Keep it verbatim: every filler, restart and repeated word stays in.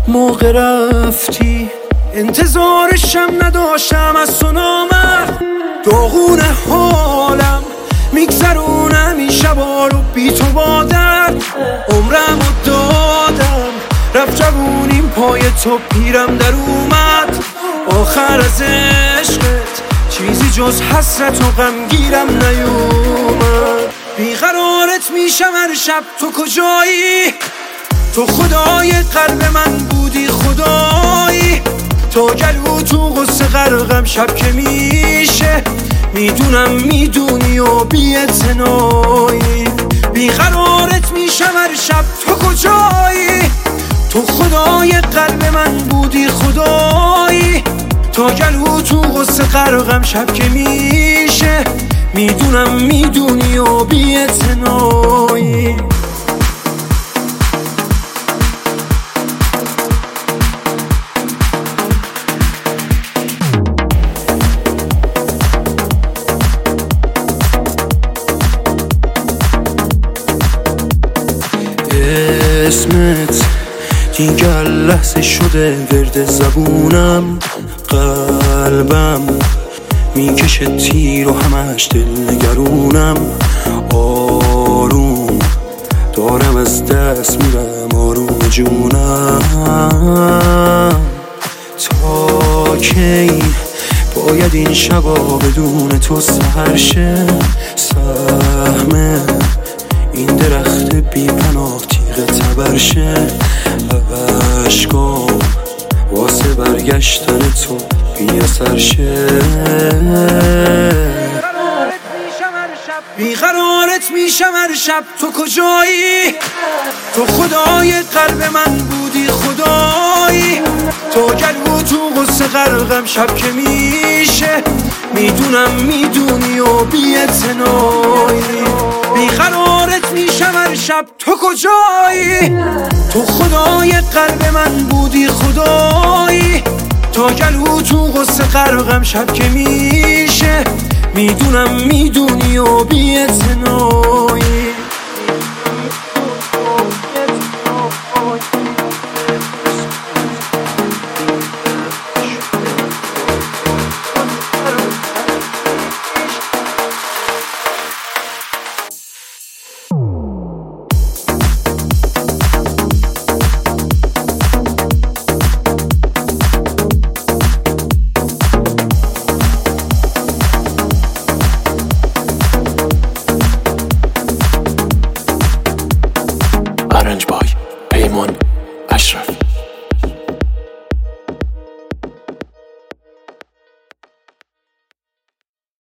موقع رفتی انتظارشم نداشتم از تو نامرد. داغون حالم میگذرونم این شبا رو بی تو با درد. عمرم رو دادم رفت جوونیم پای تو پیرم در اومد. آخر از عشقت چیزی جز حسرت و غمگیرم نیومد. بیقرارت میشم هر شب تو کجایی؟ تو خدای قلب من بودی خدایی. تا گلو تو غصه غرقم شب که میشه. میدونم میدونی و بی‌اعتنایی. بیقرارت میشم هر شب تو کجایی؟ تو خدای قلب من بودی خدایی. تا گلو تو غصه غرقم شب که میشه. میدونم میدونی و بی‌اعتنایی. اسمت دیگر لحظه شده ورد زبونم. قلبم میکشه تیر و همش دل نگرونم. آروم دارم از دست میرم آروم جونم. تا کی باید این شبا بدون تو سحر شه؟ سهم این درخت بی پناه تیغ تبرشه. عشقام واسه برگشتن تو بی اثر شه. بیقرارت میشم هر شب تو کجایی؟ تو خدای قلب من بودی خدایی. تو گلو تو غصه غرقم شب که میشه. میدونم میدونی و بی‌اعتنایی. بیقرارت میشم هر شب تو کجایی؟ تو خدای قلب من بودی خدایی. تا گلو تو غصه غرقم شب که میشه. میدونم میدونی و بی‌اعتنایی. Arrange by Paymon.